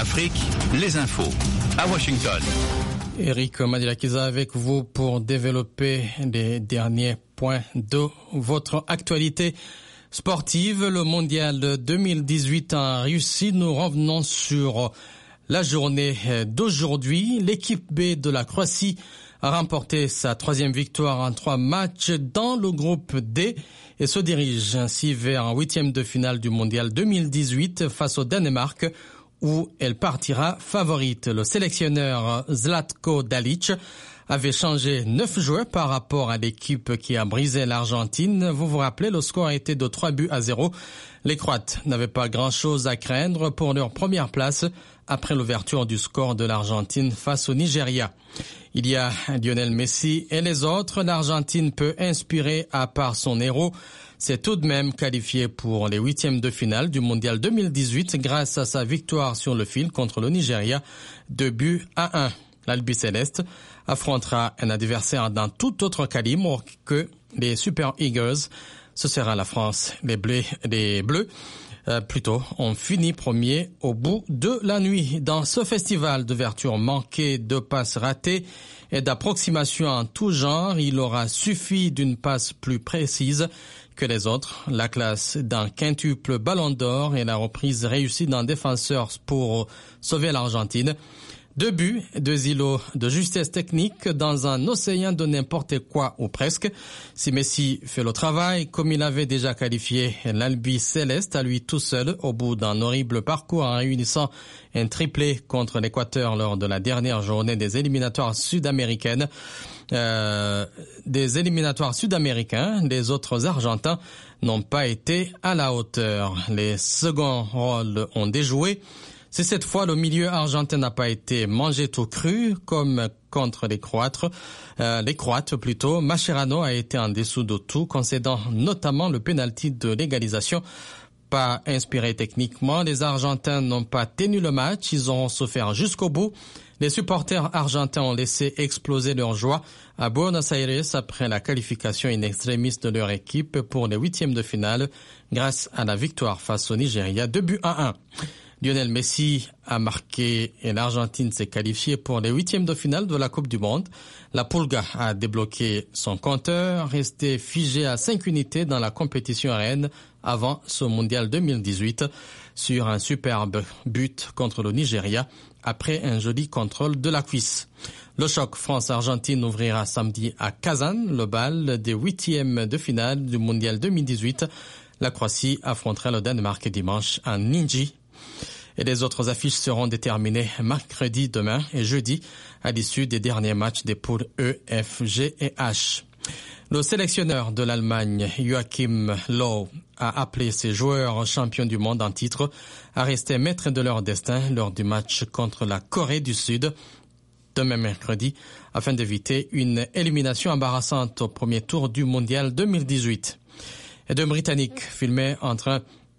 Afrique, les infos. À Washington. Eric Madilakiza avec vous pour développer les derniers points de votre actualité sportive. Le mondial 2018 en Russie. Nous revenons sur la journée d'aujourd'hui. L'équipe B de la Croatie a remporté sa 3e victoire en 3 matchs dans le groupe D et se dirige ainsi vers un 8e de finale du mondial 2018 face au Danemark, où elle partira favorite. Le sélectionneur Zlatko Dalic avait changé 9 joueurs par rapport à l'équipe qui a brisé l'Argentine. Vous vous rappelez, le score était de 3-0. Les Croates n'avaient pas grand-chose à craindre pour leur première place après l'ouverture du score de l'Argentine face au Nigeria. Il y a Lionel Messi et les autres. L'Argentine peut inspirer à part son héros. C'est tout de même qualifié pour les 8e de finale du mondial 2018 grâce à sa victoire sur le fil contre le Nigeria, 2-1. L'Albi Céleste affrontera un adversaire d'un tout autre calibre que les Super Eagles. Ce sera la France. Les Bleus ont fini premier au bout de la nuit. Dans ce festival d'ouverture manquée, de passes ratées et d'approximations en tout genre, il aura suffi d'une passe plus précise que les autres. La classe d'un quintuple ballon d'or et la reprise réussie d'un défenseur pour sauver l'Argentine. 2 buts, 2 îlots de justesse technique dans un océan de n'importe quoi ou presque. Si Messi fait le travail, comme il avait déjà qualifié l'Albi Céleste à lui tout seul au bout d'un horrible parcours en réunissant un triplé contre l'Équateur lors de la dernière journée des éliminatoires sud-américaines. Les autres Argentins n'ont pas été à la hauteur. Les seconds rôles ont déjoué. C'est cette fois le milieu argentin n'a pas été mangé tout cru comme contre les Croates. Mascherano a été en dessous de tout, concédant notamment le pénalty de l'égalisation. Pas inspiré techniquement, les Argentins n'ont pas tenu le match, ils ont souffert jusqu'au bout. Les supporters argentins ont laissé exploser leur joie à Buenos Aires après la qualification in extremis de leur équipe pour les 8e de finale grâce à la victoire face au Nigeria, 2-1. Lionel Messi a marqué et l'Argentine s'est qualifiée pour les 8e de finale de la Coupe du Monde. La Pulga a débloqué son compteur, resté figé à 5 unités dans la compétition aérienne avant ce mondial 2018 sur un superbe but contre le Nigeria après un joli contrôle de la cuisse. Le choc France-Argentine ouvrira samedi à Kazan le bal des 8e de finale du mondial 2018. La Croatie affrontera le Danemark dimanche à Nîmes. Et les autres affiches seront déterminées mercredi, demain et jeudi à l'issue des derniers matchs des poules E, F, G et H. Le sélectionneur de l'Allemagne, Joachim Löw, a appelé ses joueurs champions du monde en titre à rester maîtres de leur destin lors du match contre la Corée du Sud demain mercredi afin d'éviter une élimination embarrassante au premier tour du mondial 2018. Et deux Britanniques filmés en train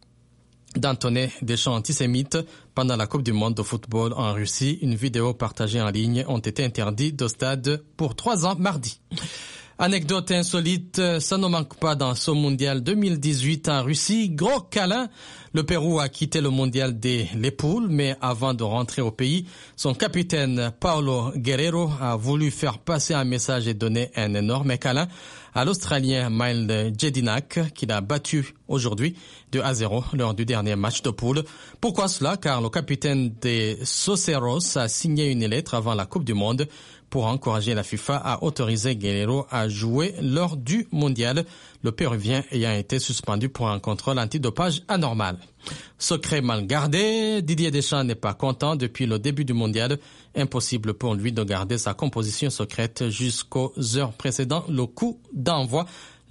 d'entonner des chants antisémites pendant la Coupe du monde de football en Russie. Une vidéo partagée en ligne ont été interdites au stade pour 3 ans mardi. Anecdote insolite, ça ne manque pas dans ce mondial 2018 en Russie. Gros câlin. Le Pérou a quitté le mondial des poules, mais avant de rentrer au pays, son capitaine Paulo Guerrero a voulu faire passer un message et donner un énorme câlin à l'Australien Miles Jedinak, qu'il a battu aujourd'hui 2-0 lors du dernier match de poule. Pourquoi cela? Car le capitaine des Soceros a signé une lettre avant la Coupe du Monde pour encourager la FIFA à autoriser Guerrero à jouer lors du mondial, le Péruvien ayant été suspendu pour un contrôle antidopage anormal. Secret mal gardé, Didier Deschamps n'est pas content depuis le début du mondial. Impossible pour lui de garder sa composition secrète jusqu'aux heures précédant le coup d'envoi.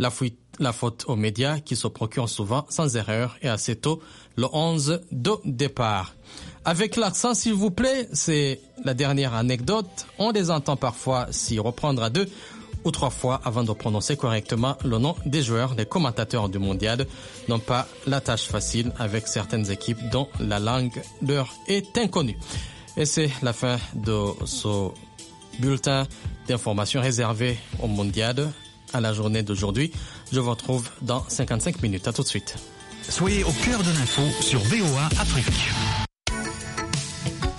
La faute aux médias qui se procurent souvent sans erreur et assez tôt le 11 de départ. Avec l'accent, s'il vous plaît, c'est la dernière anecdote. On les entend parfois s'y reprendre à 2 ou 3 fois avant de prononcer correctement le nom des joueurs. Les commentateurs du mondial n'ont pas la tâche facile avec certaines équipes dont la langue leur est inconnue. Et c'est la fin de ce bulletin d'information réservé au mondial à la journée d'aujourd'hui. Je vous retrouve dans 55 minutes. À tout de suite. Soyez au cœur de l'info sur VOA Afrique.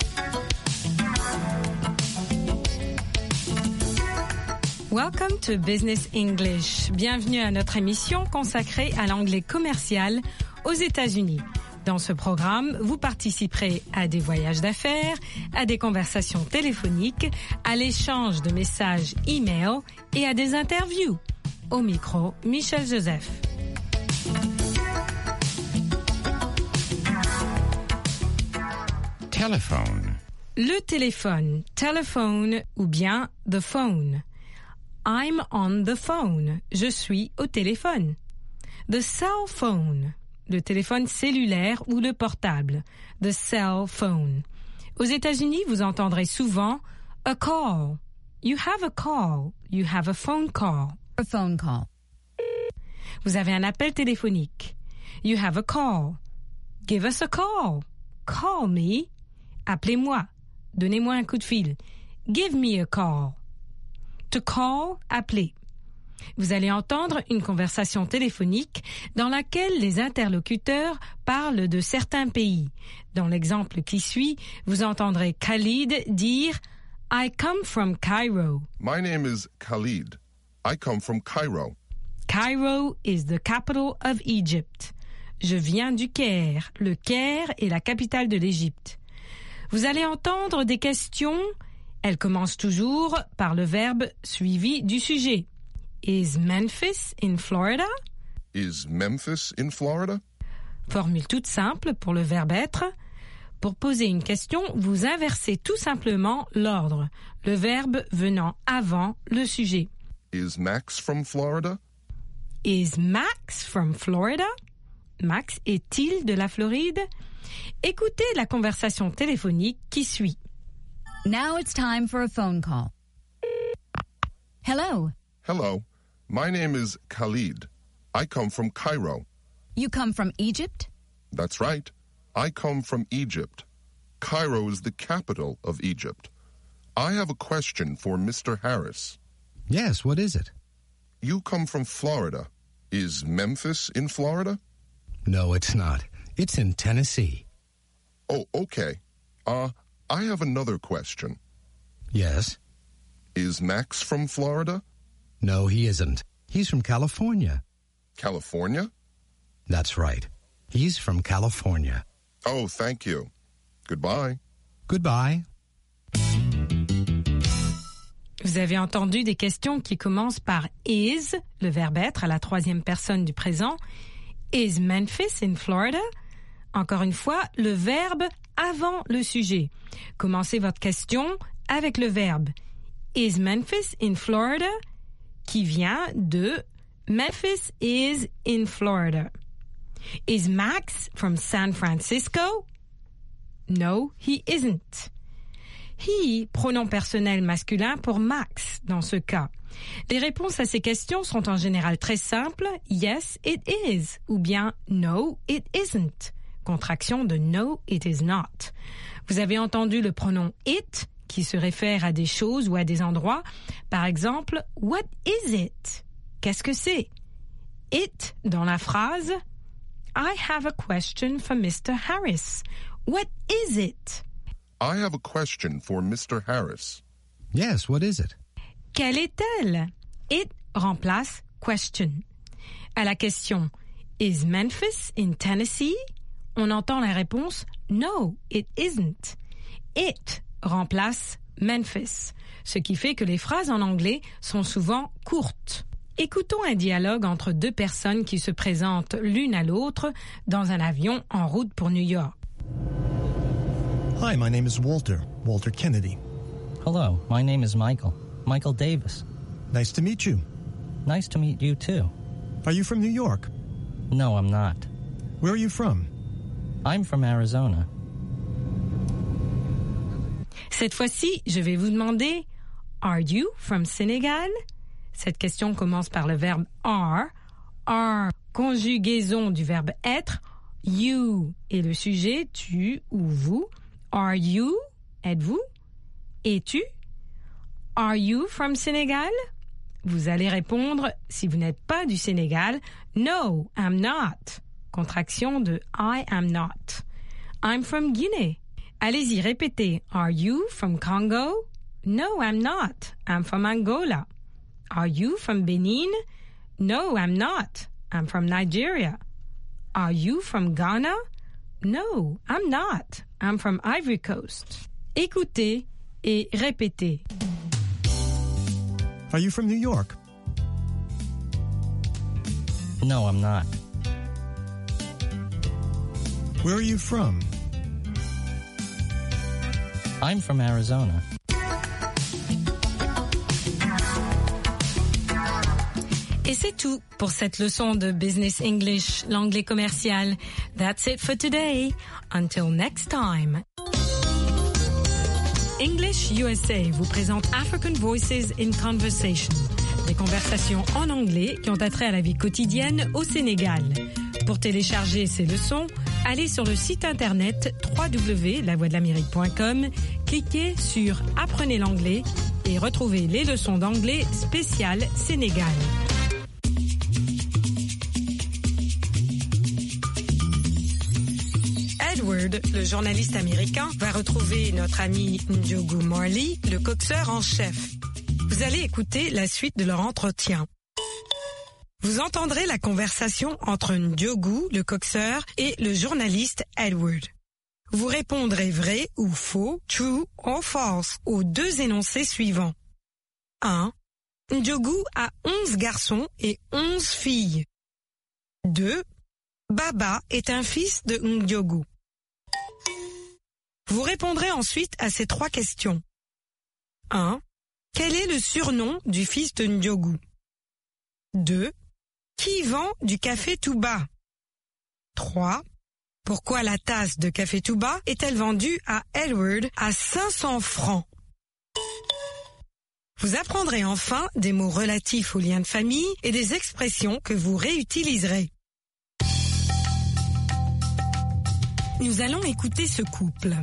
Welcome to Business English. Bienvenue à notre émission consacrée à l'anglais commercial aux États-Unis. Dans ce programme, vous participerez à des voyages d'affaires, à des conversations téléphoniques, à l'échange de messages e-mail et à des interviews. Au micro, Michel Joseph. Telephone. Le téléphone, telephone ou bien the phone. I'm on the phone. Je suis au téléphone. The cell phone. Le téléphone cellulaire ou le portable. The cell phone. Aux États-Unis, vous entendrez souvent a call. You have a call. You have a phone call. A phone call. Vous avez un appel téléphonique. You have a call. Give us a call. Call me. Appelez-moi. Donnez-moi un coup de fil. Give me a call. To call, appeler. Vous allez entendre une conversation téléphonique dans laquelle les interlocuteurs parlent de certains pays. Dans l'exemple qui suit, vous entendrez Khalid dire « I come from Cairo ». My name is Khalid. I come from Cairo. Cairo is the capital of Egypt. Je viens du Caire. Le Caire est la capitale de l'Égypte. Vous allez entendre des questions. Elles commencent toujours par le verbe suivi du sujet. Is Memphis in Florida? Is Memphis in Florida? Formule toute simple pour le verbe être. Pour poser une question, vous inversez tout simplement l'ordre, le verbe venant avant le sujet. Is Max from Florida? Is Max from Florida? Max est-il de la Floride? Écoutez la conversation téléphonique qui suit. Now it's time for a phone call. Hello. Hello. My name is Khalid. I come from Cairo. You come from Egypt? That's right. I come from Egypt. Cairo is the capital of Egypt. I have a question for Mr. Harris. Yes, what is it? You come from Florida. Is Memphis in Florida? No, it's not. It's in Tennessee. Oh, okay. I have another question. Yes? Is Max from Florida? No, he isn't. He's from California. California? That's right. He's from California. Oh, thank you. Goodbye. Goodbye. Vous avez entendu des questions qui commencent par is, le verbe être à la troisième personne du présent. Is Memphis in Florida? Encore une fois, le verbe avant le sujet. Commencez votre question avec le verbe Is Memphis in Florida? Qui vient de Memphis is in Florida. Is Max from San Francisco? No, he isn't. He, pronom personnel masculin pour Max dans ce cas. Les réponses à ces questions sont en général très simples. Yes, it is. Ou bien no, it isn't. Contraction de no, it is not. Vous avez entendu le pronom it qui se réfère à des choses ou à des endroits. Par exemple, what is it? Qu'est-ce que c'est? It dans la phrase I have a question for Mr. Harris. What is it? I have a question for Mr. Harris. Yes, what is it? Quelle est-elle? It remplace question. À la question Is Memphis in Tennessee? On entend la réponse No, it isn't. It remplace Memphis, ce qui fait que les phrases en anglais sont souvent courtes. Écoutons un dialogue entre deux personnes qui se présentent l'une à l'autre dans un avion en route pour New York. Hi, my name is Walter Kennedy. Hello, my name is Michael Davis. Nice to meet you. Nice to meet you too. Are you from New York? No, I'm not. Where are you from? I'm from Arizona. Cette fois-ci, je vais vous demander Are you from Senegal? Cette question commence par le verbe are. Are, conjugaison du verbe être. You est le sujet, tu ou vous. Are you? Êtes-vous? Es-tu? Are you from Senegal? Vous allez répondre, si vous n'êtes pas du Sénégal, No, I'm not. Contraction de I am not. I'm from Guinea. Allez-y, répétez. Are you from Congo? No, I'm not. I'm from Angola. Are you from Benin? No, I'm not. I'm from Nigeria. Are you from Ghana? No, I'm not. I'm from Ivory Coast. Écoutez et répétez. Are you from New York? No, I'm not. Where are you from? I'm from Arizona. Et c'est tout pour cette leçon de Business English, l'anglais commercial. That's it for today. Until next time. English USA vous présente African Voices in Conversation, des conversations en anglais qui ont attrait à la vie quotidienne au Sénégal. Pour télécharger ces leçons, allez sur le site internet www.lavoixdelamérique.com, cliquez sur Apprenez l'anglais et retrouvez les leçons d'anglais spéciales Sénégal. Edward, le journaliste américain, va retrouver notre ami Ndiogu Marley, le coxeur en chef. Vous allez écouter la suite de leur entretien. Vous entendrez la conversation entre Ndiogu, le coxeur, et le journaliste Edward. Vous répondrez vrai ou faux, true or false, aux deux énoncés suivants. 1. Ndiogu a 11 garçons et 11 filles. 2. Baba est un fils de Ndiogu. Vous répondrez ensuite à ces 3 questions. 1. Quel est le surnom du fils de Ndiogu? 2. Qui vend du café Touba? 3. Pourquoi la tasse de café Touba est-elle vendue à Edward à 500 francs? Vous apprendrez enfin des mots relatifs aux liens de famille et des expressions que vous réutiliserez. Nous allons écouter ce couple.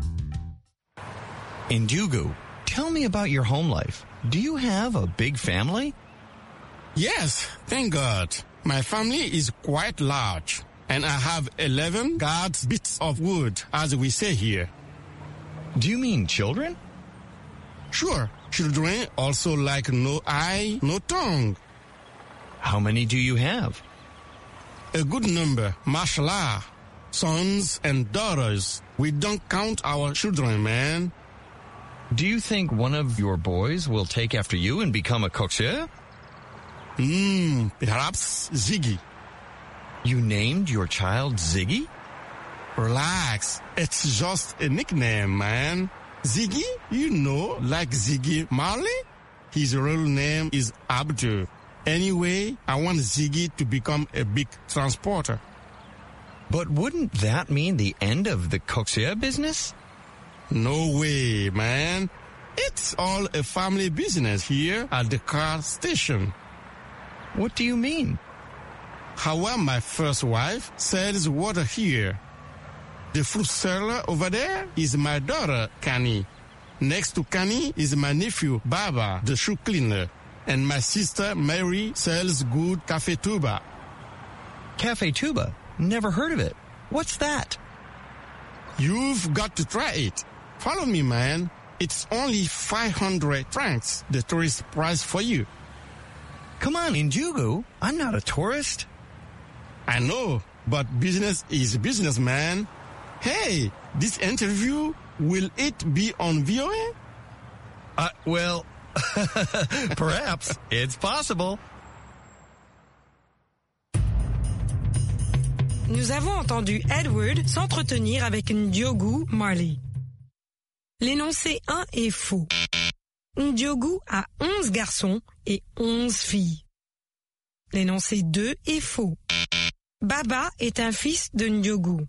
Ndiogu, tell me about your home life. Do you have a big family? Yes, thank God. My family is quite large, and I have 11 guards bits of wood, as we say here. Do you mean children? Sure, children also like no eye, no tongue. How many do you have? A good number, mashallah. Sons and daughters. We don't count our children, man. Do you think one of your boys will take after you and become a coxeur? Perhaps Ziggy. You named your child Ziggy? Relax. It's just a nickname, man. Ziggy, you know, like Ziggy Marley? His real name is Abdul. Anyway, I want Ziggy to become a big transporter. But wouldn't that mean the end of the coxeur business? No way, man. It's all a family business here at the car station. What do you mean? How my first wife sells water here. The fruit seller over there is my daughter, Kani. Next to Kani is my nephew, Baba, the shoe cleaner. And my sister, Mary, sells good Café Touba. Café Touba? Never heard of it. What's that? You've got to try it. Follow me, man. It's only 500 francs, the tourist price for you. Come on, Ndiogu. I'm not a tourist. I know, but business is business, man. Hey, this interview, will it be on VOA? Well, perhaps. It's possible. Nous avons entendu Edward s'entretenir avec Ndiogu Marley. L'énoncé 1 est faux. Ndiogu a 11 garçons et 11 filles. L'énoncé 2 est faux. Baba est un fils de Ndiogu.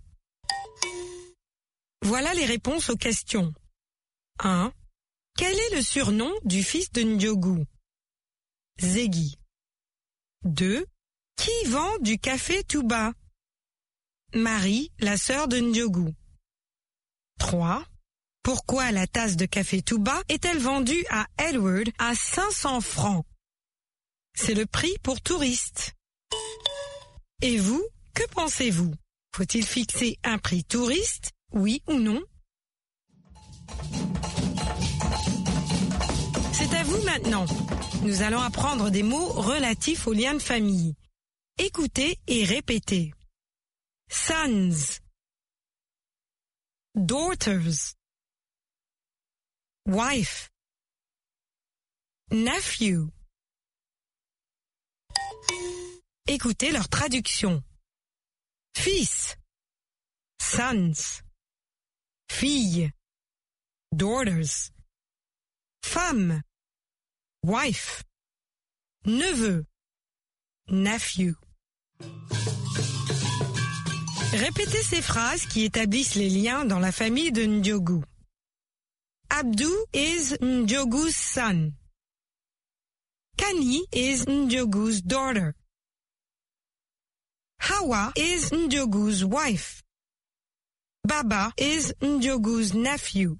Voilà les réponses aux questions. 1. Quel est le surnom du fils de Ndiogu? Ziggy. 2. Qui vend du café Touba? Marie, la sœur de Ndiogu. 3. Pourquoi la tasse de café Touba est-elle vendue à Edward à 500 francs? C'est le prix pour touristes. Et vous, que pensez-vous? Faut-il fixer un prix touriste, oui ou non? C'est à vous maintenant. Nous allons apprendre des mots relatifs aux liens de famille. Écoutez et répétez. Sons, daughters, wife, nephew. Écoutez leur traduction. Fils, sons, fille, daughters, femme, wife, neveu, nephew. Répétez ces phrases qui établissent les liens dans la famille de Ndiogu. Abdou is Ndiogu's son. Kani is Ndiogu's daughter. Hawa is Ndiogu's wife. Baba is Ndiogu's nephew.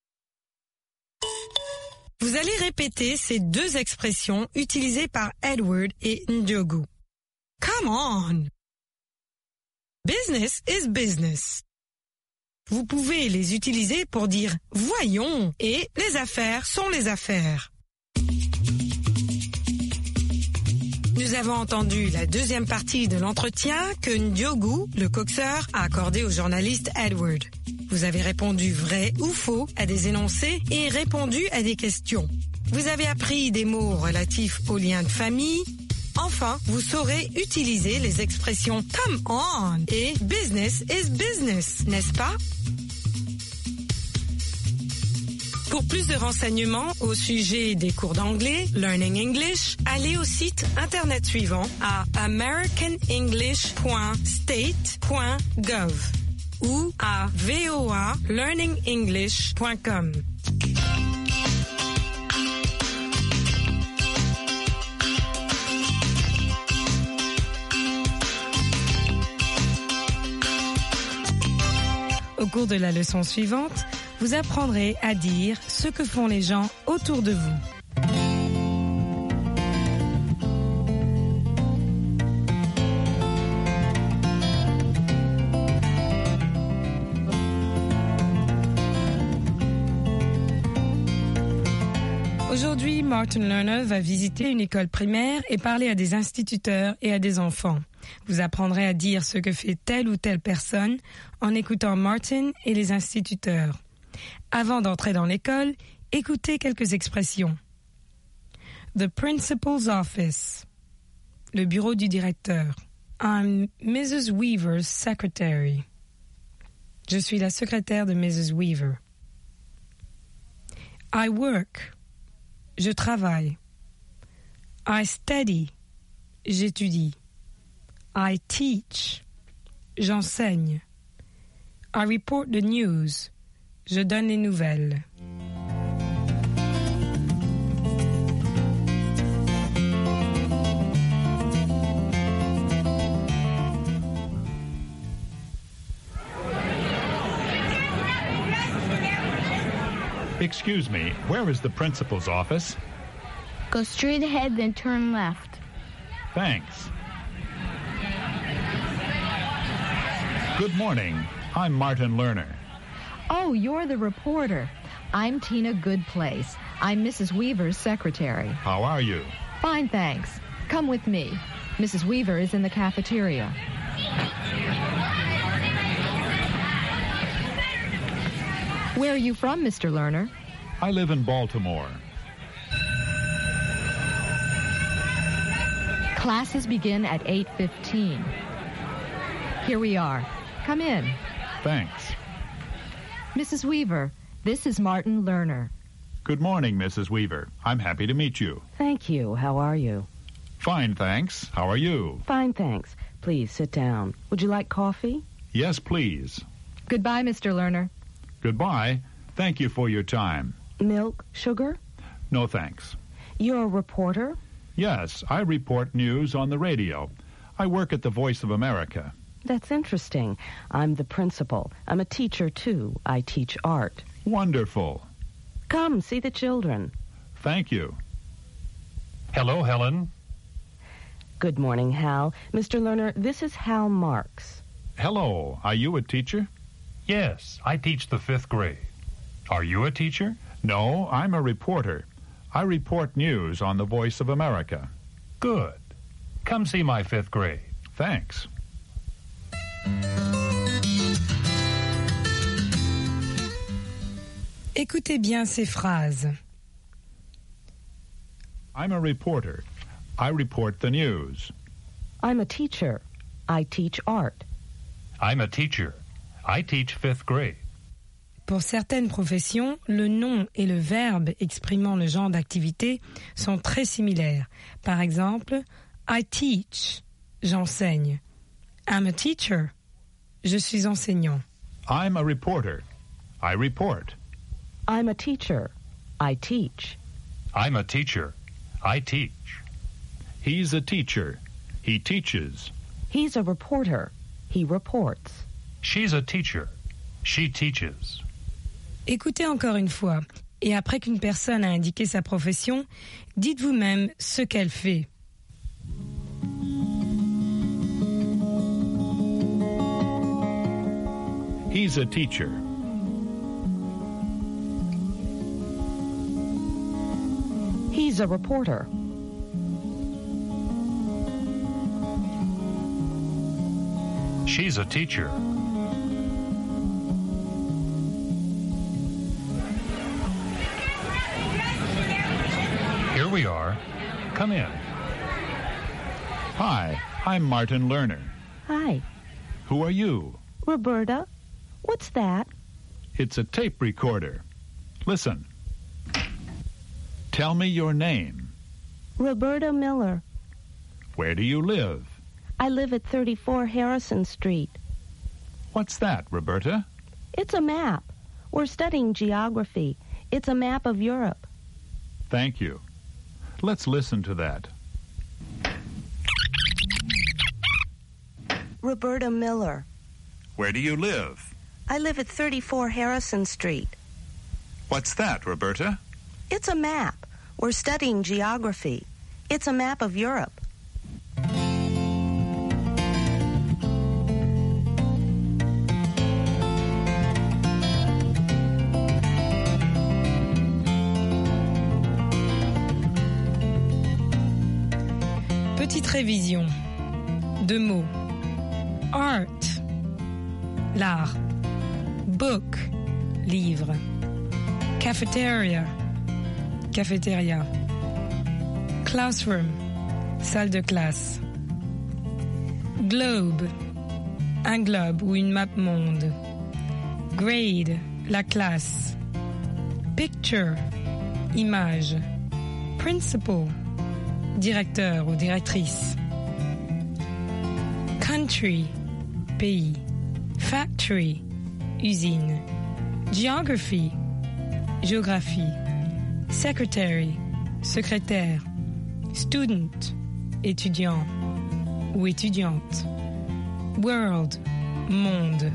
Vous allez répéter ces deux expressions utilisées par Edward et Ndiogu. Come on! Business is business. Vous pouvez les utiliser pour dire « voyons » et « les affaires sont les affaires ». Nous avons entendu la deuxième partie de l'entretien que Ndiogu, le coxeur, a accordé au journaliste Edward. Vous avez répondu vrai ou faux à des énoncés et répondu à des questions. Vous avez appris des mots relatifs aux liens de famille. Enfin, vous saurez utiliser les expressions « come on » et « business is business », n'est-ce pas? Pour plus de renseignements au sujet des cours d'anglais, Learning English, allez au site internet suivant à americanenglish.state.gov ou à voalearningenglish.com. Au cours de la leçon suivante, vous apprendrez à dire ce que font les gens autour de vous. Aujourd'hui, Martin Lerner va visiter une école primaire et parler à des instituteurs et à des enfants. Vous apprendrez à dire ce que fait telle ou telle personne en écoutant Martin et les instituteurs. Avant d'entrer dans l'école, écoutez quelques expressions. The principal's office. Le bureau du directeur. I'm Mrs. Weaver's secretary. Je suis la secrétaire de Mrs. Weaver. I work. Je travaille. I study. J'étudie. I teach. J'enseigne. I report the news. Je donne les nouvelles. Excuse me, where is the principal's office? Go straight ahead, then turn left. Thanks. Good morning. I'm Martin Lerner. Oh, you're the reporter. I'm Tina Goodplace. I'm Mrs. Weaver's secretary. How are you? Fine, thanks. Come with me. Mrs. Weaver is in the cafeteria. Where are you from, Mr. Lerner? I live in Baltimore. Classes begin at 8:15. Here we are. Come in. Thanks. Mrs. Weaver, this is Martin Lerner. Good morning, Mrs. Weaver. I'm happy to meet you. Thank you. How are you? Fine, thanks. How are you? Fine, thanks. Please sit down. Would you like coffee? Yes, please. Goodbye, Mr. Lerner. Goodbye. Thank you for your time. Milk, sugar? No, thanks. You're a reporter? Yes, I report news on the radio. I work at the Voice of America. That's interesting. I'm the principal. I'm a teacher, too. I teach art. Wonderful. Come, see the children. Thank you. Hello, Helen. Good morning, Hal. Mr. Lerner, this is Hal Marks. Hello. Are you a teacher? Yes, I teach the 5th grade. Are you a teacher? No, I'm a reporter. I report news on the Voice of America. Good. Come see my 5th grade. Thanks. Écoutez bien ces phrases. I'm a reporter. I report the news. I'm a teacher. I teach art. I'm a teacher. I teach 5th grade. Pour certaines professions, le nom et le verbe exprimant le genre d'activité sont très similaires. Par exemple, I teach, j'enseigne. I'm a teacher, je suis enseignant. I'm a reporter. I report. I'm a teacher. I teach. I'm a teacher. I teach. He's a teacher. He teaches. He's a reporter. He reports. She's a teacher. She teaches. Écoutez encore une fois, et après qu'une personne a indiqué sa profession, dites vous-même ce qu'elle fait. He's a teacher. He's a reporter. She's a teacher. Here we are. Come in. Hi, I'm Martin Lerner. Hi. Who are you? Roberta. What's that? It's a tape recorder. Listen. Tell me your name. Roberta Miller. Where do you live? I live at 34 Harrison Street. What's that, Roberta? It's a map. We're studying geography. It's a map of Europe. Thank you. Let's listen to that. Roberta Miller. Where do you live? I live at 34 Harrison Street. What's that, Roberta? It's a map. We're studying geography. It's a map of Europe. Petite révision. 2 mots. Art, l'art. Book, livre. Cafeteria, cafétéria. Classroom, salle de classe. Globe, un globe ou une map monde. Grade, la classe. Picture, image. Principal, directeur ou directrice. Country, pays. Factory, usine. Geography, géographie. Secretary, secrétaire. Student, étudiant ou étudiante. World, monde.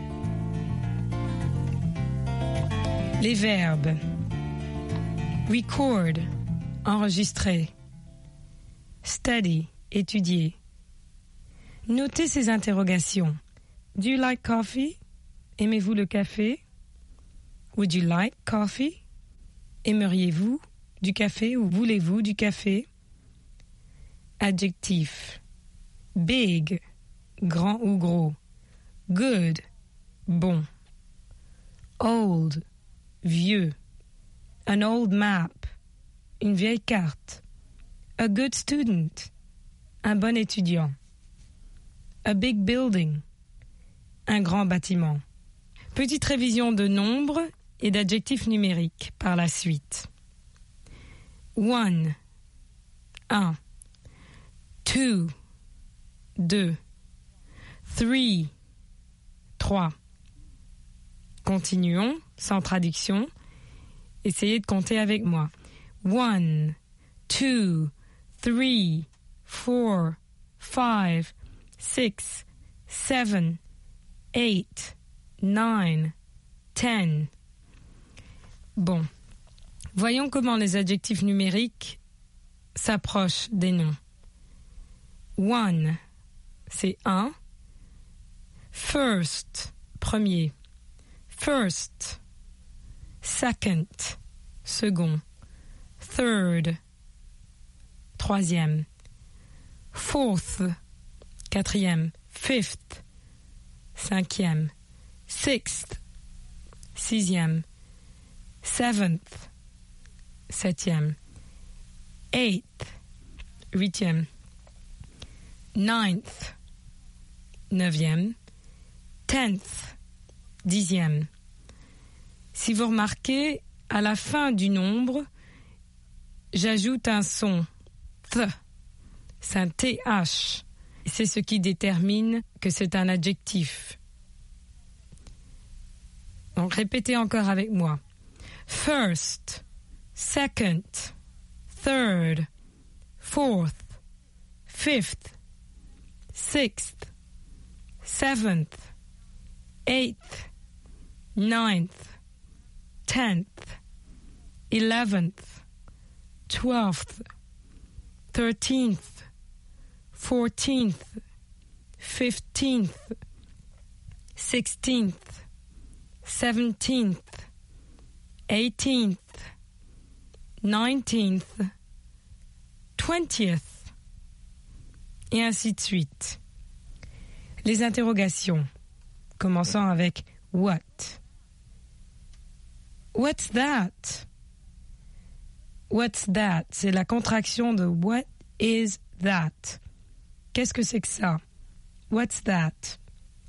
Les verbes. Record, enregistrer. Study, étudier. Notez ces interrogations. Do you like coffee? Aimez-vous le café? Would you like coffee? Aimeriez-vous du café ou voulez-vous du café? Adjectif. Big, grand ou gros. Good, bon. Old, vieux. An old map, une vieille carte. A good student, un bon étudiant. A big building, un grand bâtiment. Petite révision de nombres et d'adjectifs numériques par la suite. 1, 1. 2, 2. 3, 3. Continuons, sans traduction. Essayez de compter avec moi. 1, 2, 3, 4, 5, 6, 7, 8, 9, 10. Bon. Voyons comment les adjectifs numériques s'approchent des noms. 1, c'est 1. First, premier. First. Second, second. third, troisième. Fourth, quatrième. Fifth, cinquième. Sixth, sixième. Seventh, septième. Eighth, huitième. Ninth, neuvième. Tenth, dixième. Si vous remarquez, à la fin du nombre, j'ajoute un son. Th. C'est un TH. C'est ce qui détermine que c'est un adjectif. Donc répétez encore avec moi. First, second, third, fourth, fifth, sixth, seventh, eighth, ninth, 10th, 11th, 12th, 13th, 14th, 15th, 16th, 17th, 18th, 19th, 20th, et ainsi de suite. Les interrogations, commençant avec what. What's that? What's that? C'est la contraction de what is that? Qu'est-ce que c'est que ça? What's that?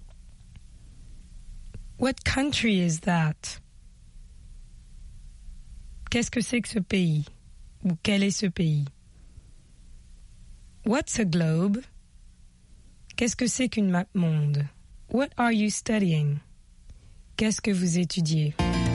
What country is that? Qu'est-ce que c'est que ce pays? Ou quel est ce pays? What's a globe? Qu'est-ce que c'est qu'une map monde? What are you studying? Qu'est-ce que vous étudiez?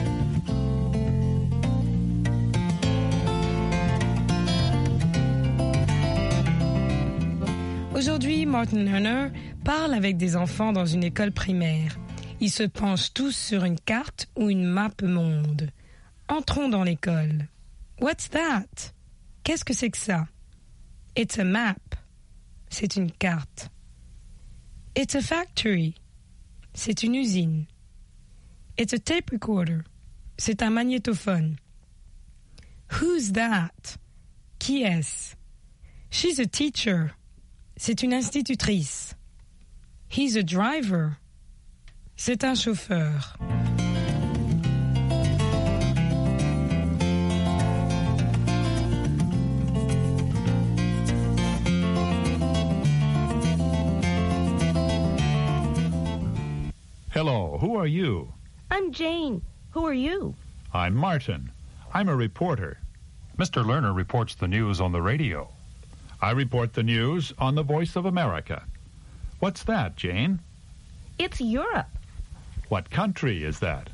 Aujourd'hui, Martin Lerner parle avec des enfants dans une école primaire. Ils se penchent tous sur une carte ou une map monde. Entrons dans l'école. What's that? Qu'est-ce que c'est que ça? It's a map. C'est une carte. It's a factory. C'est une usine. It's a tape recorder. C'est un magnétophone. Who's that? Qui est-ce? She's a teacher. C'est une institutrice. He's a driver. C'est un chauffeur. Hello, who are you? I'm Jane. Who are you? I'm Martin. I'm a reporter. Mr. Lerner reports the news on the radio. I report the news on the Voice of America. What's that, Jane? It's Europe. What country is that?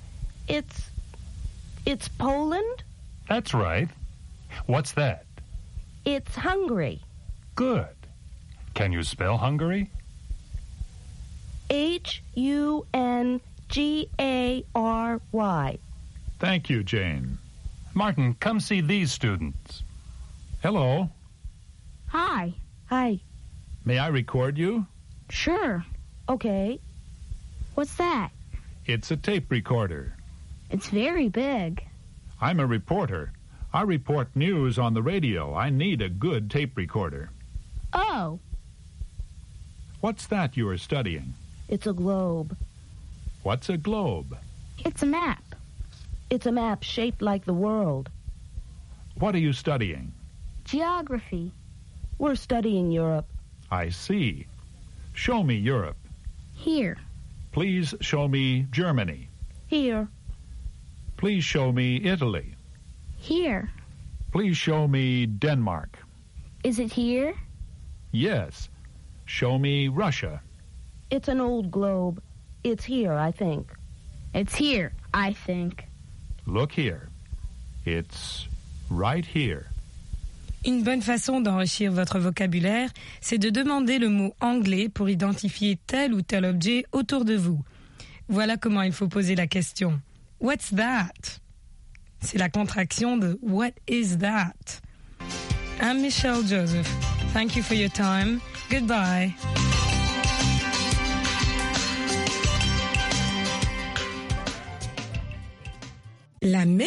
It's Poland? That's right. What's that? It's Hungary. Good. Can you spell Hungary? H-U-N-G-A-R-Y. Thank you, Jane. Martin, come see these students. Hello. Hi. Hi. May I record you? Sure. Okay. What's that? It's a tape recorder. It's very big. I'm a reporter. I report news on the radio. I need a good tape recorder. Oh. What's that you are studying? It's a globe. What's a globe? It's a map. It's a map shaped like the world. What are you studying? Geography. We're studying Europe. I see. Show me Europe. Here. Please show me Germany. Here. Please show me Italy. Here. Please show me Denmark. Is it here? Yes. Show me Russia. It's an old globe. It's here, I think. It's here, I think. Look here. It's right here. Une bonne façon d'enrichir votre vocabulaire, c'est de demander le mot anglais pour identifier tel ou tel objet autour de vous. Voilà comment il faut poser la question. What's that? C'est la contraction de What is that? I'm Michelle Joseph. Thank you for your time. Goodbye. La